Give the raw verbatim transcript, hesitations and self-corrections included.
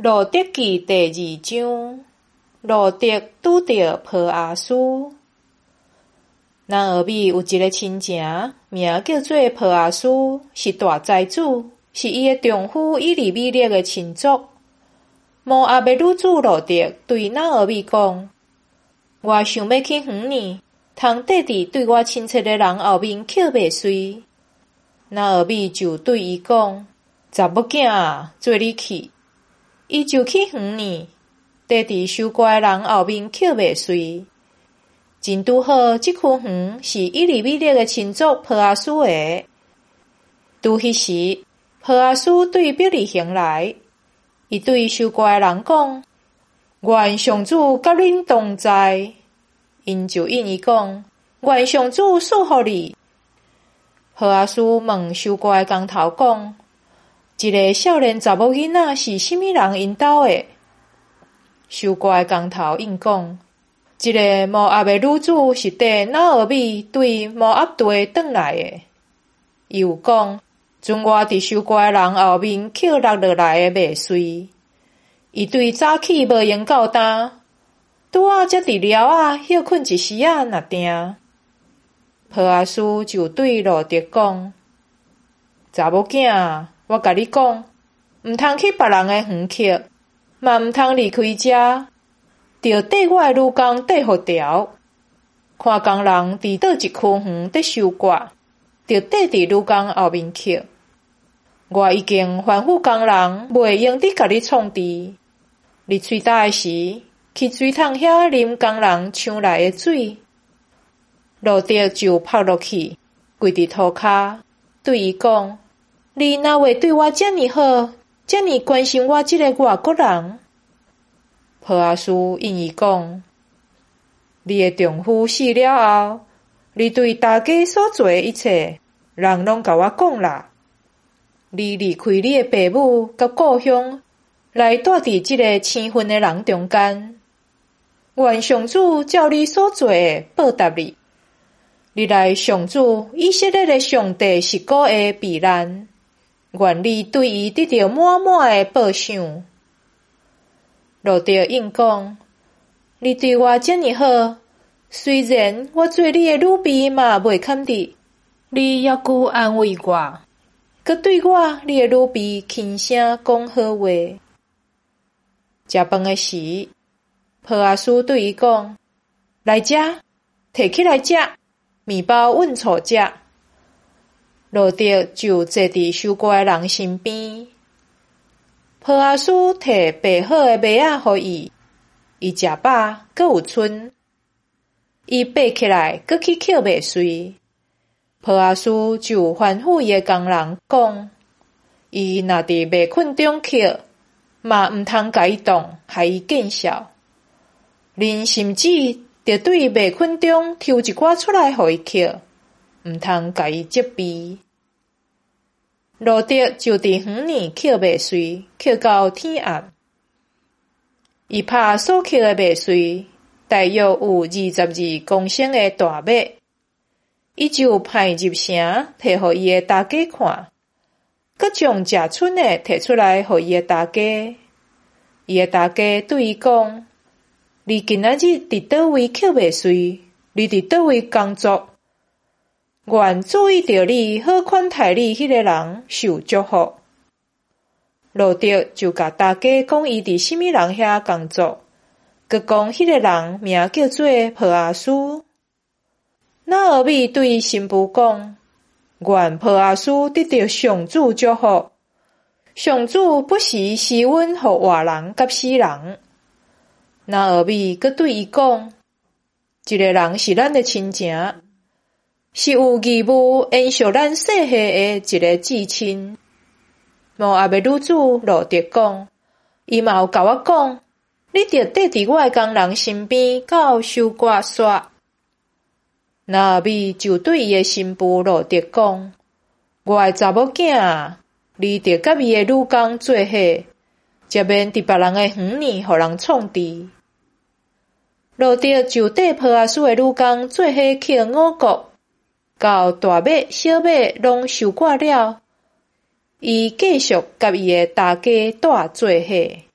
路德记第二章，路德拄到波阿斯。咱俄米有一个亲情，名叫做波阿斯，是大财主，是伊的丈夫以利米勒的亲族。摩押的女子路德对咱俄米讲：“我想要去远呢，通缀伫对我亲切的人后面捡麦穗。”咱俄米就对伊讲：“查某囝啊，做你去。”伊就去远呢，缀伫收割的人后面捡麦穗。真拄好，即区园是以利米勒的亲族波阿斯的。拄迄时，波阿斯对伯利恒来，伊对收割的人讲：“愿上主甲恁同在。”因就应伊讲：“愿上主赐福你。”波阿斯问收割的工头讲：“一个少年查某囡仔是甚物人因兜的？”收割的工头应讲：“一个摩押的女子是缀拿俄米对摩押地转来的。”伊有讲：“阵我伫收割的人后面捡落落来的麦穗。”伊对早起无闲到担，拄啊才伫寮啊歇困一时仔若定。波阿斯就对路德讲：“查某囝啊，我甲你讲，毋通去别人的园捡，嘛毋通离开遮，着缀我的女工缀互条。看工人伫倒一区园伫收割，着缀伫女工后面捡。我已经吩咐工人袂用伫甲你创治。你喙焦的时，去水桶遐啉工人抢来的水。”路德就趴落去，跪伫涂骹，对伊讲：“你若会对我遮尔好，遮尔关心我即个外国人？”波阿斯应伊讲：“你的丈夫死了后，你对大家所做的一切，人拢甲我讲啦。你离开你的爸母甲故乡，来住伫即个生分的人中间。愿上主照你所做的报答你。你来上主以色列的上帝是古的避难，愿你对伊得到满满的报赏。”路德应讲：“你对我遮尔好，虽然我做你的女婢嘛袂堪得，你也顾安慰我，佮对我你的女婢轻声讲好话。”食饭的时，波阿斯对伊讲：“来食，摕起来食。面包稳厝食。”路德就坐伫收割的人身边。波阿斯摕备好的麦仔互伊，伊食饱，阁有剩。伊爬起来，阁去捡麦穗。波阿斯就吩咐伊的工人讲：“伊若伫麦捆中捡，嘛毋通甲伊动，害伊见笑。恁甚至着对麦捆中抽一寡出来互伊捡，毋通甲伊责备。”路德就伫园里捡麦穗，捡到天暗。伊拍所捡的麦穗，大约有二十二公升的大麦。伊就派入城，摕互伊的大家看，佮将食剩的摕出来互伊的大家。伊的大家对伊讲：“你今仔日伫倒位捡麦穗？你伫倒位工作？愿注意到你好款待你迄个人受祝福。”路德就甲大家讲伊伫甚物人遐工作，佮讲迄个人名叫做波阿斯。拿俄米对新妇讲：“愿波阿斯得到上主祝福，上主不时施恩互活人甲死人。”拿俄米佮对伊讲：“一个人是咱的亲情，是有义务延续咱世系的一个至亲。”摩押的女子路德讲：“伊嘛有甲我讲，你着缀伫我的工人身边到收割煞。”拿俄米就对伊的新妇路德讲：“我的查某囝啊，你着甲伊的女工做伙，才免伫别人的园里互人创治。”路德就缀波阿斯的女工做伙捡五穀，到大麦、小麦拢收割了，伊继续甲伊的大家住做伙。